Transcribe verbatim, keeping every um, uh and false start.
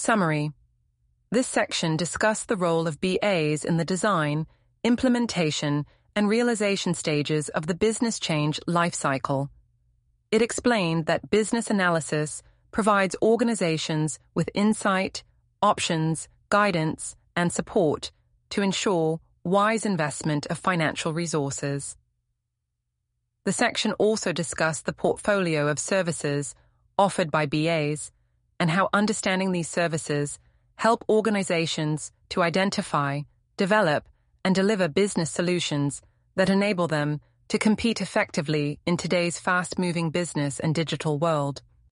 Summary. This section discussed the role of B As in the design, implementation, and realization stages of the business change lifecycle. It explained that business analysis provides organizations with insight, options, guidance, and support to ensure wise investment of financial resources. The section also discussed the portfolio of services offered by B As and how understanding these services help organizations to identify, develop, and deliver business solutions that enable them to compete effectively in today's fast-moving business and digital world.